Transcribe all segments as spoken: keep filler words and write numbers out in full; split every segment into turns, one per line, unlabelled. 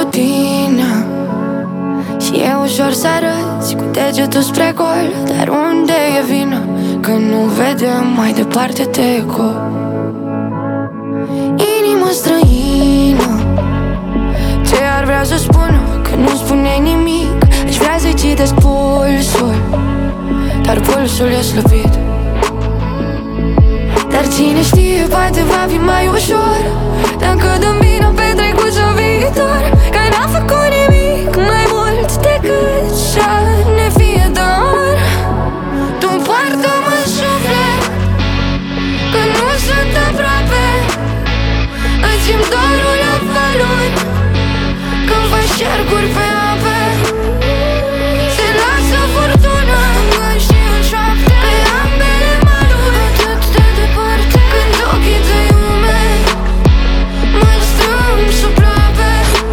rutină și e ușor să arăți cu degetul spre gol, dar unde e vina când nu vedem mai departe de eco? Inima străină, ce ar vrea să spună că nu spune nimic? Aș vrea să-i citesc pulsul, dar pulsul e slăbit. Dar cine știe, poate va fi mai ușor dacă dăm bine petrecut și-o viitor, că n-am făcut nimic mai mult decât să ne fie dor. Tu poartă-mă în suflet, că nu sunt aproape, îți simt dorul la valuri când faci cercuri pe ape. Se lasă furtuna și în șoapte pe ambele maluri, atât de departe, când ochii tăi umedi mă strâng sub ploape.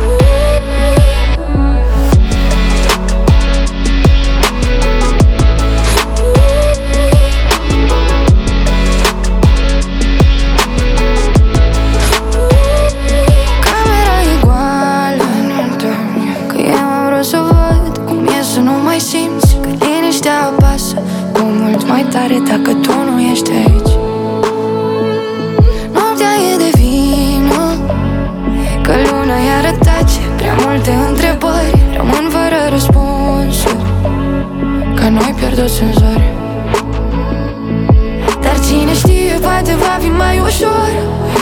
Camera e goală, că eu am vrut să văd cum e să nu mai simți, că liniștea apasă cu mult mai tare dacă tu nu ești aici. Noaptea e de vină, că luna iară tace, prea multe întrebări rămân fără răspunsuri, că noi pierduți în zori. Dar cine știe, poate va fi mai ușor